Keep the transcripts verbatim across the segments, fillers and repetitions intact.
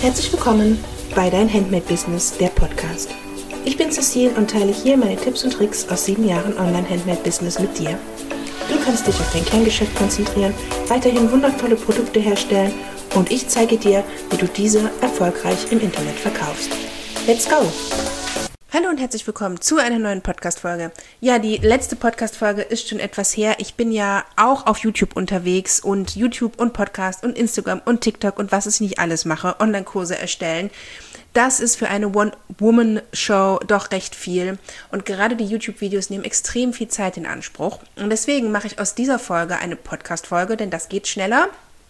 Herzlich willkommen bei Dein Handmade Business, der Podcast. Ich bin Cecile und teile hier meine Tipps und Tricks aus sieben Jahren Online-Handmade-Business mit dir. Du kannst dich auf dein Kerngeschäft konzentrieren, weiterhin wundervolle Produkte herstellen und ich zeige dir, wie du diese erfolgreich im Internet verkaufst. Let's go! Hallo und herzlich willkommen zu einer neuen Podcast-Folge. Ja, die letzte Podcast-Folge ist schon etwas her. Ich bin ja auch auf YouTube unterwegs und YouTube und Podcast und Instagram und TikTok und was ich nicht alles mache, Online-Kurse erstellen. Das ist für eine One-Woman-Show doch recht viel und gerade die YouTube-Videos nehmen extrem viel Zeit in Anspruch. Und deswegen mache ich aus dieser Folge eine Podcast-Folge, denn das geht schneller.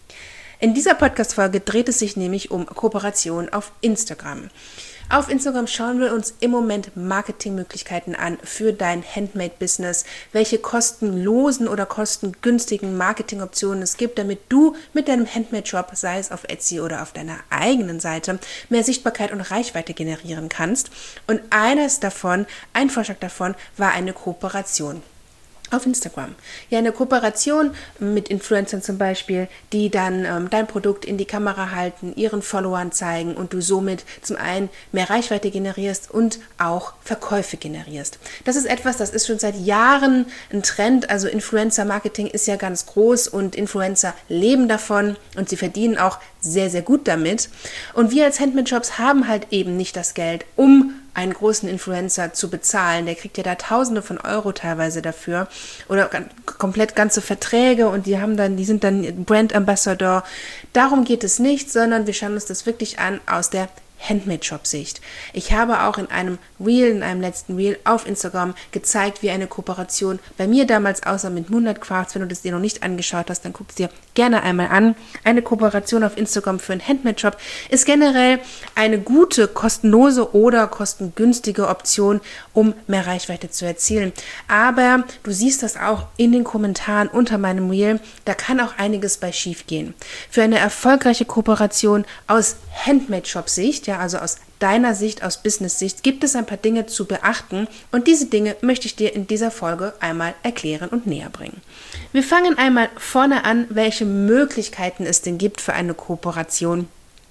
In dieser Podcast-Folge dreht es sich nämlich um Kooperation auf Instagram. Auf Instagram schauen wir uns im Moment Marketingmöglichkeiten an für dein Handmade-Business, welche kostenlosen oder kostengünstigen Marketingoptionen es gibt, damit du mit deinem Handmade-Shop, sei es auf Etsy oder auf deiner eigenen Seite, mehr Sichtbarkeit und Reichweite generieren kannst. Und eines davon, ein Vorschlag davon, war eine Kooperation auf Instagram. Ja, eine Kooperation mit Influencern zum Beispiel, die dann ähm, dein Produkt in die Kamera halten, ihren Followern zeigen und du somit zum einen mehr Reichweite generierst und auch Verkäufe generierst. Das ist etwas, das ist schon seit Jahren ein Trend, also Influencer-Marketing ist ja ganz groß und Influencer leben davon und sie verdienen auch sehr, sehr gut damit. Und wir als Handmade-Shops haben halt eben nicht das Geld, um einen großen Influencer zu bezahlen. Der kriegt ja da Tausende von Euro teilweise dafür oder komplett ganze Verträge und die haben dann, die sind dann Brand Ambassador. Darum geht es nicht, sondern wir schauen uns das wirklich an aus der Handmade-Shop-Sicht. Ich habe auch in einem Reel, in einem letzten Reel auf Instagram gezeigt, wie eine Kooperation bei mir damals aussah mit Moonlight Crafts. Wenn du das dir noch nicht angeschaut hast, dann guck es dir gerne einmal an. Eine Kooperation auf Instagram für einen Handmade-Shop ist generell eine gute, kostenlose oder kostengünstige Option, um mehr Reichweite zu erzielen. Aber du siehst das auch in den Kommentaren unter meinem Reel, da kann auch einiges bei schief gehen. Für eine erfolgreiche Kooperation aus Handmade-Shop-Sicht, ja, also aus deiner Sicht, aus Business-Sicht, gibt es ein paar Dinge zu beachten und diese Dinge möchte ich dir in dieser Folge einmal erklären und näher bringen. Wir fangen einmal vorne an, welche Möglichkeiten es denn gibt für eine Kooperation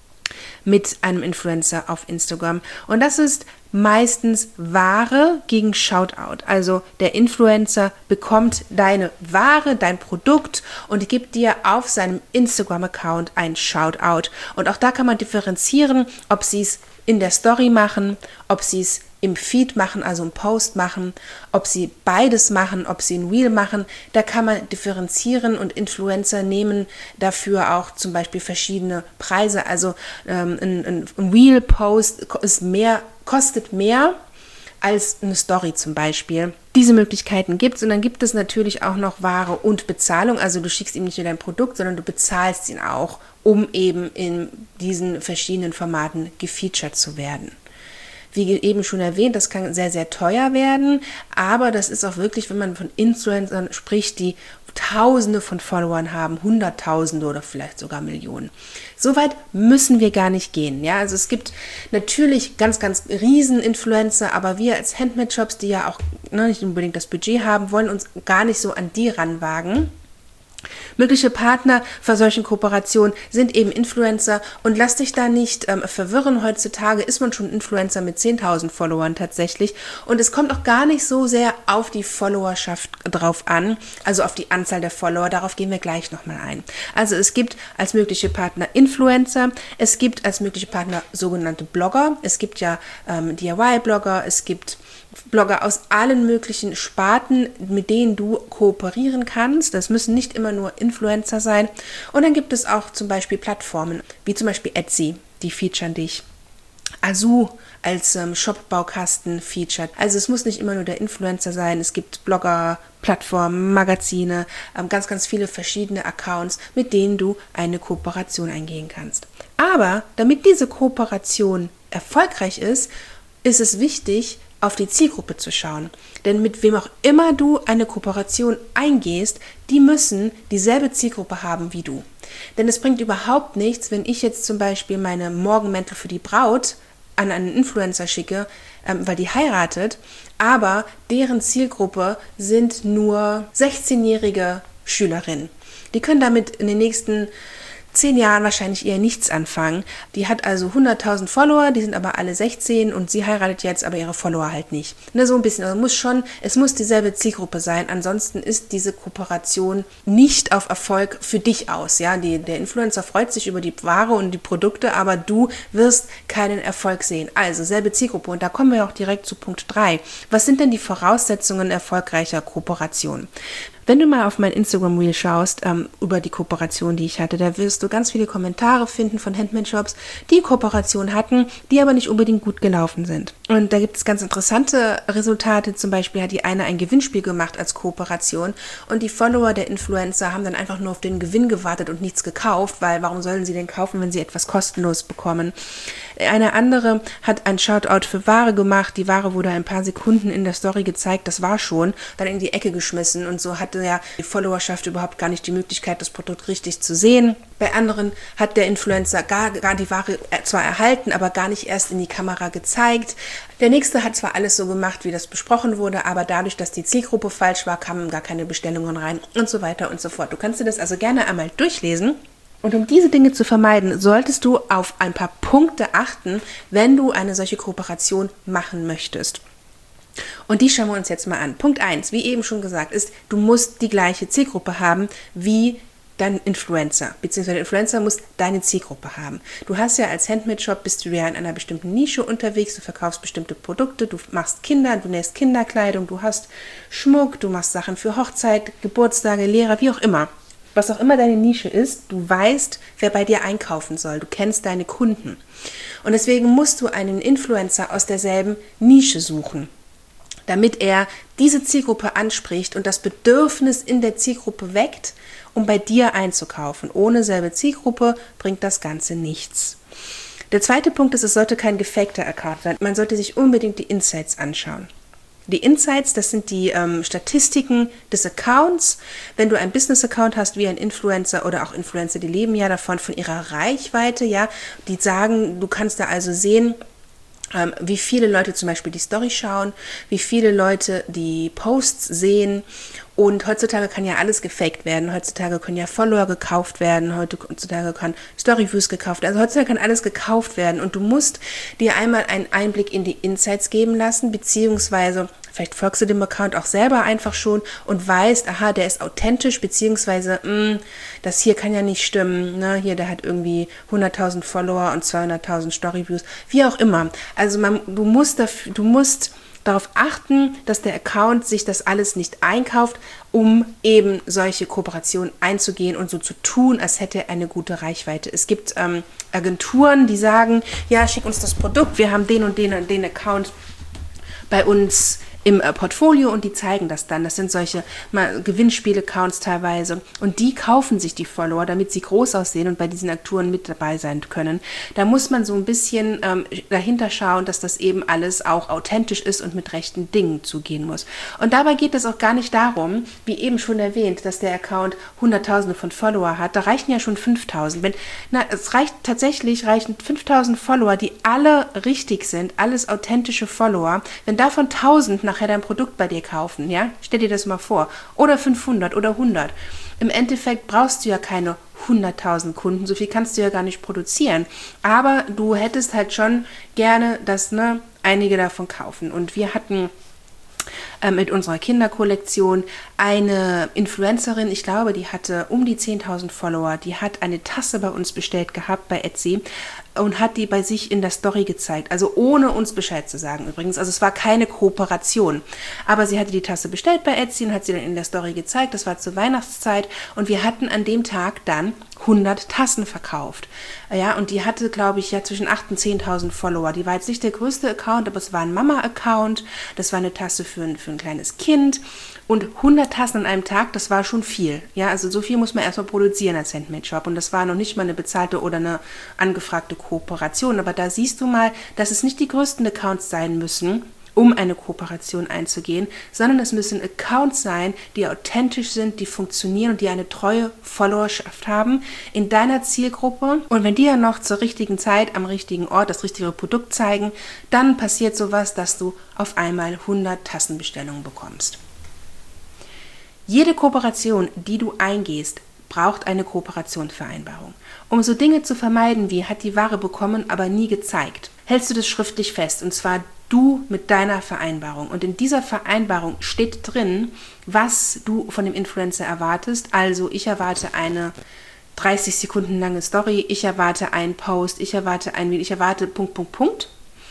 mit einem Influencer auf Instagram. Und das ist meistens Ware gegen Shoutout. Also der Influencer bekommt deine Ware, dein Produkt und gibt dir auf seinem Instagram-Account ein Shoutout. Und auch da kann man differenzieren, ob sie es in der Story machen, ob sie es im Feed machen, also im Post machen, ob sie beides machen, ob sie ein Reel machen. Da kann man differenzieren und Influencer nehmen dafür auch zum Beispiel verschiedene Preise. Also ähm, ein, ein, ein Reel-Post ist mehr, kostet mehr als eine Story zum Beispiel. Diese Möglichkeiten gibt es und dann gibt es natürlich auch noch Ware und Bezahlung. Also du schickst ihm nicht nur dein Produkt, sondern du bezahlst ihn auch, um eben in diesen verschiedenen Formaten gefeatured zu werden. Wie eben schon erwähnt, das kann sehr, sehr teuer werden, aber das ist auch wirklich, wenn man von Influencern spricht, die Tausende von Followern haben, Hunderttausende oder vielleicht sogar Millionen. Soweit müssen wir gar nicht gehen. Ja, also es gibt natürlich ganz, ganz riesen Influencer, aber wir als Handmade-Shops, die ja auch ne, nicht unbedingt das Budget haben, wollen uns gar nicht so an die ranwagen. Mögliche Partner für solchen Kooperationen sind eben Influencer und lass dich da nicht ähm, verwirren. Heutzutage ist man schon Influencer mit zehntausend Followern tatsächlich und es kommt auch gar nicht so sehr auf die Followerschaft drauf an, also auf die Anzahl der Follower, darauf gehen wir gleich nochmal ein. Also es gibt als mögliche Partner Influencer, es gibt als mögliche Partner sogenannte Blogger, es gibt ja ähm, D I Y-Blogger, es gibt Blogger aus allen möglichen Sparten, mit denen du kooperieren kannst. Das müssen nicht immer nur Influencer sein. Und dann gibt es auch zum Beispiel Plattformen, wie zum Beispiel Etsy, die featuren dich. Azoo als ähm, Shop-Baukasten featured. Also es muss nicht immer nur der Influencer sein. Es gibt Blogger, Plattformen, Magazine, ähm, ganz, ganz viele verschiedene Accounts, mit denen du eine Kooperation eingehen kannst. Aber damit diese Kooperation erfolgreich ist, ist es wichtig, auf die Zielgruppe zu schauen. Denn mit wem auch immer du eine Kooperation eingehst, die müssen dieselbe Zielgruppe haben wie du. Denn es bringt überhaupt nichts, wenn ich jetzt zum Beispiel meine Morgenmäntel für die Braut an einen Influencer schicke, ähm, weil die heiratet, aber deren Zielgruppe sind nur sechzehnjährige Schülerinnen. Die können damit in den nächsten zehn Jahren wahrscheinlich eher nichts anfangen. Die hat also hunderttausend Follower, die sind aber alle sechzehn und sie heiratet jetzt, aber ihre Follower halt nicht. Ne, so ein bisschen. Also muss schon, es muss dieselbe Zielgruppe sein, ansonsten ist diese Kooperation nicht auf Erfolg für dich aus. Ja, die, der Influencer freut sich über die Ware und die Produkte, aber du wirst keinen Erfolg sehen. Also selbe Zielgruppe und da kommen wir auch direkt zu Punkt drei. Was sind denn die Voraussetzungen erfolgreicher Kooperation? Wenn du mal auf mein Instagram-Reel schaust, ähm, über die Kooperation, die ich hatte, da wirst du ganz viele Kommentare finden von Handmade-Shops, die Kooperation hatten, die aber nicht unbedingt gut gelaufen sind. Und da gibt es ganz interessante Resultate. Zum Beispiel hat die eine ein Gewinnspiel gemacht als Kooperation und die Follower der Influencer haben dann einfach nur auf den Gewinn gewartet und nichts gekauft, weil warum sollen sie denn kaufen, wenn sie etwas kostenlos bekommen? Eine andere hat ein Shoutout für Ware gemacht. Die Ware wurde ein paar Sekunden in der Story gezeigt, das war schon, dann in die Ecke geschmissen und so hatte ja die Followerschaft überhaupt gar nicht die Möglichkeit, das Produkt richtig zu sehen. Bei anderen hat der Influencer gar, gar die Ware zwar erhalten, aber gar nicht erst in die Kamera gezeigt. Der nächste hat zwar alles so gemacht, wie das besprochen wurde, aber dadurch, dass die Zielgruppe falsch war, kamen gar keine Bestellungen rein und so weiter und so fort. Du kannst dir das also gerne einmal durchlesen. Und um diese Dinge zu vermeiden, solltest du auf ein paar Punkte achten, wenn du eine solche Kooperation machen möchtest. Und die schauen wir uns jetzt mal an. Punkt eins, wie eben schon gesagt, ist, du musst die gleiche Zielgruppe haben wie dein Influencer, beziehungsweise der Influencer muss deine Zielgruppe haben. Du hast ja als Handmade-Shop, bist du ja in einer bestimmten Nische unterwegs, du verkaufst bestimmte Produkte, du machst Kinder, du nähst Kinderkleidung, du hast Schmuck, du machst Sachen für Hochzeit, Geburtstage, Lehrer, wie auch immer. Was auch immer deine Nische ist, du weißt, wer bei dir einkaufen soll. Du kennst deine Kunden. Und deswegen musst du einen Influencer aus derselben Nische suchen, damit er diese Zielgruppe anspricht und das Bedürfnis in der Zielgruppe weckt, um bei dir einzukaufen. Ohne selbe Zielgruppe bringt das Ganze nichts. Der zweite Punkt ist, es sollte kein gefakter Account sein. Man sollte sich unbedingt die Insights anschauen. Die Insights, das sind die ähm, Statistiken des Accounts. Wenn du ein Business-Account hast, wie ein Influencer oder auch Influencer, die leben ja davon, von ihrer Reichweite, ja, die sagen, du kannst da also sehen, ähm, wie viele Leute zum Beispiel die Story schauen, wie viele Leute die Posts sehen. Und heutzutage kann ja alles gefaked werden. Heutzutage können ja Follower gekauft werden. Heutzutage kann Storyviews gekauft werden. Also heutzutage kann alles gekauft werden. Und du musst dir einmal einen Einblick in die Insights geben lassen, beziehungsweise vielleicht folgst du dem Account auch selber einfach schon und weißt, aha, der ist authentisch, beziehungsweise mh, das hier kann ja nicht stimmen. Ne? Hier, der hat irgendwie hunderttausend Follower und zweihunderttausend Storyviews. Wie auch immer. Also man, du musst dafür, du musst darauf achten, dass der Account sich das alles nicht einkauft, um eben solche Kooperationen einzugehen und so zu tun, als hätte er eine gute Reichweite. Es gibt ähm, Agenturen, die sagen, ja, schick uns das Produkt, wir haben den und den und den Account bei uns im äh, Portfolio und die zeigen das dann. Das sind solche Gewinnspiel-Accounts teilweise und die kaufen sich die Follower, damit sie groß aussehen und bei diesen Akturen mit dabei sein können. Da muss man so ein bisschen ähm, dahinter schauen, dass das eben alles auch authentisch ist und mit rechten Dingen zugehen muss. Und dabei geht es auch gar nicht darum, wie eben schon erwähnt, dass der Account Hunderttausende von Follower hat. Da reichen ja schon fünftausend. Wenn, na, es reicht tatsächlich, reichen fünftausend Follower, die alle richtig sind, alles authentische Follower. Wenn davon tausend nachher dein Produkt bei dir kaufen, ja? Stell dir das mal vor. Oder fünfhundert oder hundert. Im Endeffekt brauchst du ja keine hunderttausend Kunden, so viel kannst du ja gar nicht produzieren. Aber du hättest halt schon gerne, dass ne, einige davon kaufen. Und wir hatten äh, mit unserer Kinderkollektion eine Influencerin, ich glaube, die hatte um die zehntausend Follower, die hat eine Tasse bei uns bestellt gehabt bei Etsy und hat die bei sich in der Story gezeigt, also ohne uns Bescheid zu sagen übrigens, also es war keine Kooperation, aber sie hatte die Tasse bestellt bei Etsy und hat sie dann in der Story gezeigt, das war zur Weihnachtszeit und wir hatten an dem Tag dann hundert Tassen verkauft, ja, und die hatte, glaube ich, ja zwischen achttausend und zehntausend Follower, die war jetzt nicht der größte Account, aber es war ein Mama-Account, das war eine Tasse für ein, für ein kleines Kind und hundert Tassen an einem Tag, das war schon viel, ja, also so viel muss man erstmal produzieren als Handmade-Shop und das war noch nicht mal eine bezahlte oder eine angefragte Kooperation, aber da siehst du mal, dass es nicht die größten Accounts sein müssen, um eine Kooperation einzugehen, sondern es müssen Accounts sein, die authentisch sind, die funktionieren und die eine treue Followerschaft haben in deiner Zielgruppe. Und wenn die ja noch zur richtigen Zeit am richtigen Ort das richtige Produkt zeigen, dann passiert sowas, dass du auf einmal hundert Tassenbestellungen bekommst. Jede Kooperation, die du eingehst, braucht eine Kooperationsvereinbarung. Um so Dinge zu vermeiden wie hat die Ware bekommen, aber nie gezeigt, hältst du das schriftlich fest, und zwar du mit deiner Vereinbarung. Und in dieser Vereinbarung steht drin, was du von dem Influencer erwartest. Also ich erwarte eine dreißig Sekunden lange Story, ich erwarte einen Post, ich erwarte ein Video, ich erwarte Punkt, Punkt, Punkt.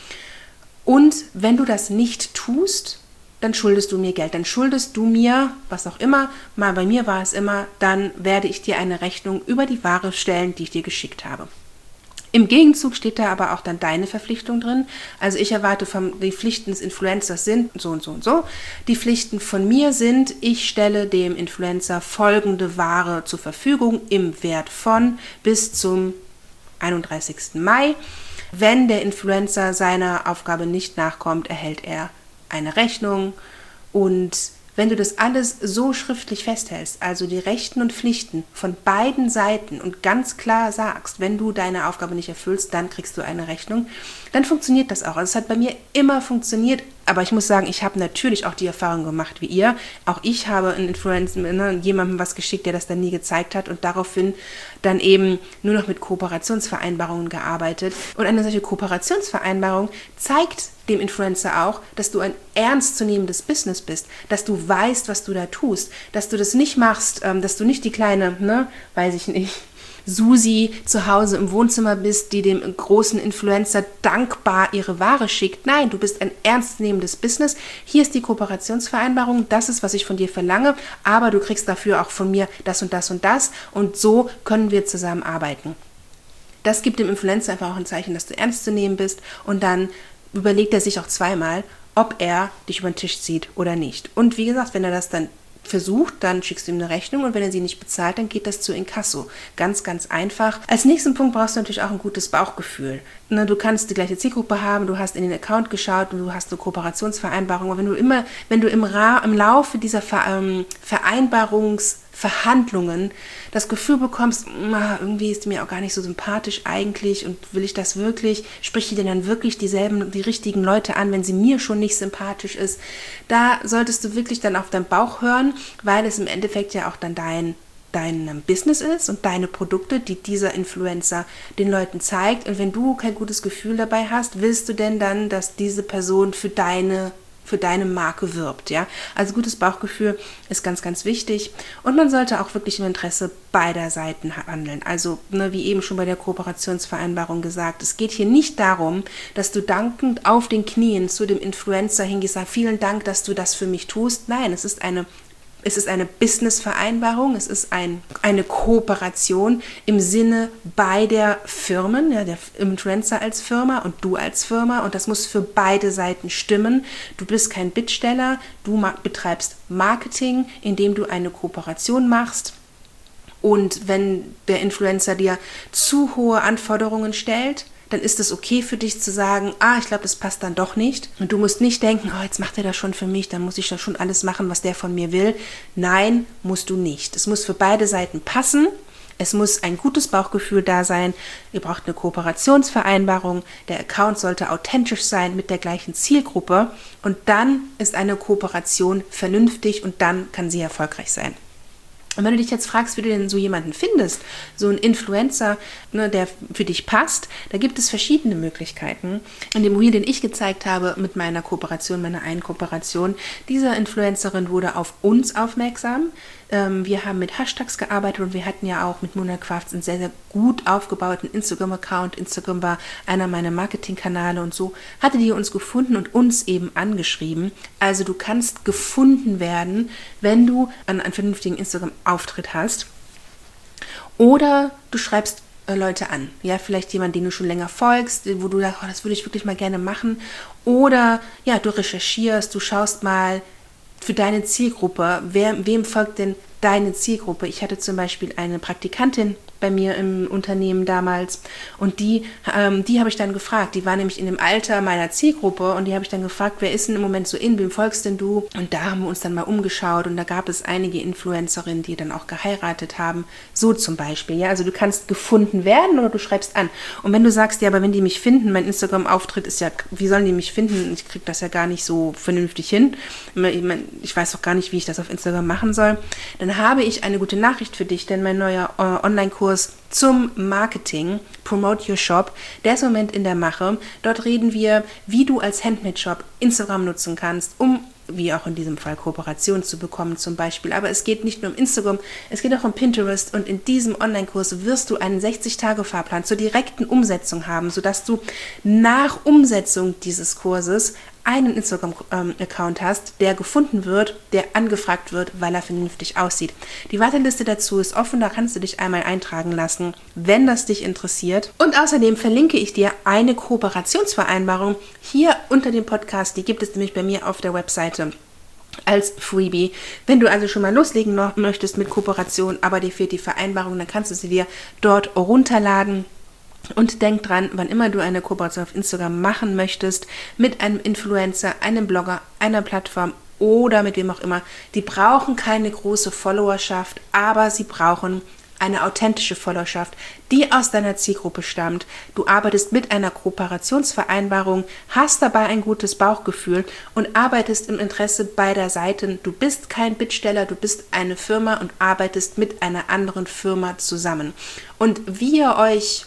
Und wenn du das nicht tust, dann schuldest du mir Geld. Dann schuldest du mir, was auch immer, mal bei mir war es immer, dann werde ich dir eine Rechnung über die Ware stellen, die ich dir geschickt habe. Im Gegenzug steht da aber auch dann deine Verpflichtung drin. Also ich erwarte, von, die Pflichten des Influencers sind so und so und so. Die Pflichten von mir sind, ich stelle dem Influencer folgende Ware zur Verfügung im Wert von bis zum einunddreißigsten Mai. Wenn der Influencer seiner Aufgabe nicht nachkommt, erhält er eine Rechnung. Und wenn du das alles so schriftlich festhältst, also die Rechten und Pflichten von beiden Seiten und ganz klar sagst, wenn du deine Aufgabe nicht erfüllst, dann kriegst du eine Rechnung, dann funktioniert das auch. Also es hat bei mir immer funktioniert, aber ich muss sagen, ich habe natürlich auch die Erfahrung gemacht wie ihr. Auch ich habe einen Influencer, ne, jemandem was geschickt, der das dann nie gezeigt hat und daraufhin dann eben nur noch mit Kooperationsvereinbarungen gearbeitet. Und eine solche Kooperationsvereinbarung zeigt dem Influencer auch, dass du ein ernstzunehmendes Business bist, dass du weißt, was du da tust, dass du das nicht machst, ähm, dass du nicht die kleine, ne, weiß ich nicht, Susi zu Hause im Wohnzimmer bist, die dem großen Influencer dankbar ihre Ware schickt. Nein, du bist ein ernstzunehmendes Business. Hier ist die Kooperationsvereinbarung, das ist, was ich von dir verlange, aber du kriegst dafür auch von mir das und das und das und so können wir zusammenarbeiten. Das gibt dem Influencer einfach auch ein Zeichen, dass du ernst zu nehmen bist und dann überlegt er sich auch zweimal, ob er dich über den Tisch zieht oder nicht. Und wie gesagt, wenn er das dann versucht, dann schickst du ihm eine Rechnung und wenn er sie nicht bezahlt, dann geht das zu Inkasso. Ganz, ganz einfach. Als nächsten Punkt brauchst du natürlich auch ein gutes Bauchgefühl. Ne, du kannst die gleiche Zielgruppe haben, du hast in den Account geschaut und du hast eine Kooperationsvereinbarung, aber wenn du immer, wenn du im, Ra- im Laufe dieser Ver- ähm, Vereinbarungsverhandlungen das Gefühl bekommst, irgendwie ist die mir auch gar nicht so sympathisch eigentlich und will ich das wirklich, sprich die denn dann wirklich dieselben, die richtigen Leute an, wenn sie mir schon nicht sympathisch ist, da solltest du wirklich dann auf deinen Bauch hören, weil es im Endeffekt ja auch dann dein dein Business ist und deine Produkte, die dieser Influencer den Leuten zeigt. Und wenn du kein gutes Gefühl dabei hast, willst du denn dann, dass diese Person für deine für deine Marke wirbt, ja? Also gutes Bauchgefühl ist ganz, ganz wichtig und man sollte auch wirklich im Interesse beider Seiten handeln. Also, ne, wie eben schon bei der Kooperationsvereinbarung gesagt, es geht hier nicht darum, dass du dankend auf den Knien zu dem Influencer hingehst, sagst, vielen Dank, dass du das für mich tust. Nein, es ist eine Es ist eine Business-Vereinbarung, es ist ein, eine Kooperation im Sinne beider Firmen, ja, der Influencer als Firma und du als Firma und das muss für beide Seiten stimmen. Du bist kein Bittsteller, du ma- betreibst Marketing, indem du eine Kooperation machst. Und wenn der Influencer dir zu hohe Anforderungen stellt, dann ist es okay für dich zu sagen, ah, ich glaube, das passt dann doch nicht. Und du musst nicht denken, oh, jetzt macht er das schon für mich, dann muss ich da schon alles machen, was der von mir will. Nein, musst du nicht. Es muss für beide Seiten passen. Es muss ein gutes Bauchgefühl da sein. Ihr braucht eine Kooperationsvereinbarung. Der Account sollte authentisch sein mit der gleichen Zielgruppe. Und dann ist eine Kooperation vernünftig und dann kann sie erfolgreich sein. Und wenn du dich jetzt fragst, wie du denn so jemanden findest, so einen Influencer, ne, der für dich passt, da gibt es verschiedene Möglichkeiten. In dem Reel, den ich gezeigt habe mit meiner Kooperation, meiner einen Kooperation, diese Influencerin wurde auf uns aufmerksam. Ähm, wir haben mit Hashtags gearbeitet und wir hatten ja auch mit Mona Crafts einen sehr, sehr gut aufgebauten Instagram-Account. Instagram war einer meiner Marketingkanäle und so hatte die uns gefunden und uns eben angeschrieben. Also du kannst gefunden werden, wenn du einen, einen vernünftigen Instagram-Auftritt hast. Oder du schreibst äh, Leute an. Ja, vielleicht jemand, den du schon länger folgst, wo du sagst, oh, das würde ich wirklich mal gerne machen. Oder ja, du recherchierst, du schaust mal für deine Zielgruppe, wer, wem folgt denn deine Zielgruppe? Ich hatte zum Beispiel eine Praktikantin bei mir im Unternehmen damals. Und die, ähm, die habe ich dann gefragt. Die war nämlich in dem Alter meiner Zielgruppe und die habe ich dann gefragt, wer ist denn im Moment so in, wem folgst denn du? Und da haben wir uns dann mal umgeschaut und da gab es einige Influencerinnen, die dann auch geheiratet haben. So zum Beispiel, ja. Also du kannst gefunden werden oder du schreibst an. Und wenn du sagst, ja, aber wenn die mich finden, mein Instagram-Auftritt ist ja, wie sollen die mich finden? Ich kriege das ja gar nicht so vernünftig hin. Ich weiß auch gar nicht, wie ich das auf Instagram machen soll. Dann habe ich eine gute Nachricht für dich, denn mein neuer äh, Online-Kurs zum Marketing, Promote Your Shop, der ist im Moment in der Mache. Dort reden wir, wie du als Handmade-Shop Instagram nutzen kannst, um, wie auch in diesem Fall, Kooperation zu bekommen zum Beispiel. Aber es geht nicht nur um Instagram, es geht auch um Pinterest und in diesem Online-Kurs wirst du einen sechzig-Tage-Fahrplan zur direkten Umsetzung haben, sodass du nach Umsetzung dieses Kurses einen Instagram-Account hast, der gefunden wird, der angefragt wird, weil er vernünftig aussieht. Die Warteliste dazu ist offen, da kannst du dich einmal eintragen lassen, wenn das dich interessiert. Und außerdem verlinke ich dir eine Kooperationsvereinbarung hier unter dem Podcast. Die gibt es nämlich bei mir auf der Webseite als Freebie. Wenn du also schon mal loslegen noch möchtest mit Kooperation, aber dir fehlt die Vereinbarung, dann kannst du sie dir dort runterladen. Und denk dran, wann immer du eine Kooperation auf Instagram machen möchtest, mit einem Influencer, einem Blogger, einer Plattform oder mit wem auch immer, die brauchen keine große Followerschaft, aber sie brauchen eine authentische Followerschaft, die aus deiner Zielgruppe stammt. Du arbeitest mit einer Kooperationsvereinbarung, hast dabei ein gutes Bauchgefühl und arbeitest im Interesse beider Seiten. Du bist kein Bittsteller, du bist eine Firma und arbeitest mit einer anderen Firma zusammen. Und wie ihr euch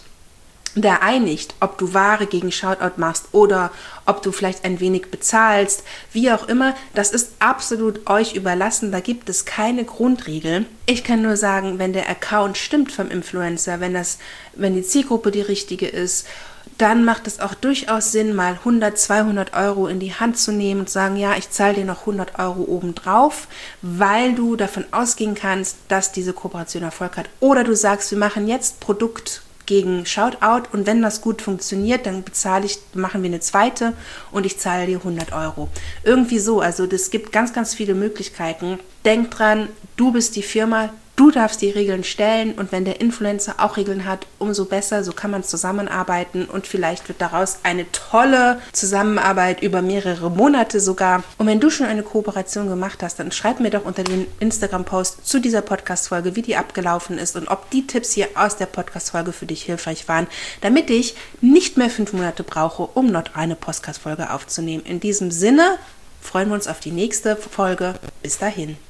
da einigt, ob du Ware gegen Shoutout machst oder ob du vielleicht ein wenig bezahlst, wie auch immer, das ist absolut euch überlassen, da gibt es keine Grundregel. Ich kann nur sagen, wenn der Account stimmt vom Influencer, wenn das, wenn die Zielgruppe die richtige ist, dann macht es auch durchaus Sinn, mal hundert, zweihundert Euro in die Hand zu nehmen und zu sagen, ja, ich zahle dir noch hundert Euro obendrauf, weil du davon ausgehen kannst, dass diese Kooperation Erfolg hat. Oder du sagst, wir machen jetzt Produkt gegen Shoutout und wenn das gut funktioniert, dann bezahle ich, machen wir eine zweite und ich zahle dir hundert Euro. Irgendwie so, also das gibt ganz, ganz viele Möglichkeiten. Denk dran, du bist die Firma, du darfst die Regeln stellen und wenn der Influencer auch Regeln hat, umso besser, so kann man zusammenarbeiten und vielleicht wird daraus eine tolle Zusammenarbeit über mehrere Monate sogar. Und wenn du schon eine Kooperation gemacht hast, dann schreib mir doch unter den Instagram-Post zu dieser Podcast-Folge, wie die abgelaufen ist und ob die Tipps hier aus der Podcast-Folge für dich hilfreich waren, damit ich nicht mehr fünf Monate brauche, um noch eine Podcast-Folge aufzunehmen. In diesem Sinne freuen wir uns auf die nächste Folge. Bis dahin.